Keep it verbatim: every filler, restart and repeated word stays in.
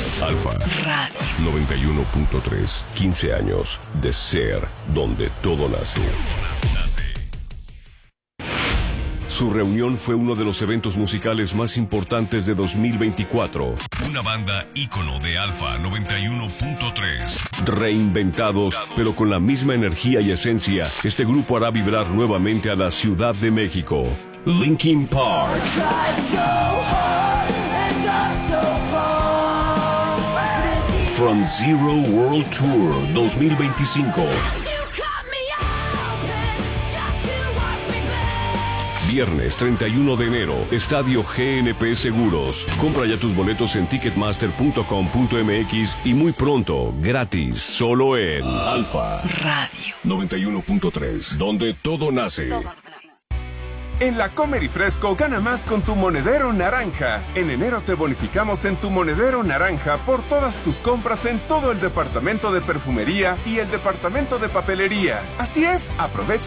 Alfa Radio noventa y uno punto tres. quince años de ser donde todo nace. Su reunión fue uno de los eventos musicales más importantes de dos mil veinticuatro. Una banda ícono de Alfa noventa y uno punto tres. Reinventados, pero con la misma energía y esencia, este grupo hará vibrar nuevamente a la Ciudad de México. Linkin Park. From Zero World Tour dos mil veinticinco. Viernes treinta y uno de enero, Estadio G N P Seguros. Compra ya tus boletos en ticketmaster punto com punto m x y muy pronto, gratis, solo en Alfa Radio noventa y uno punto tres, donde todo nace. En la Comer y Fresco gana más con tu monedero naranja. En enero te bonificamos en tu monedero naranja por todas tus compras en todo el departamento de perfumería y el departamento de papelería. Así es, aprovecha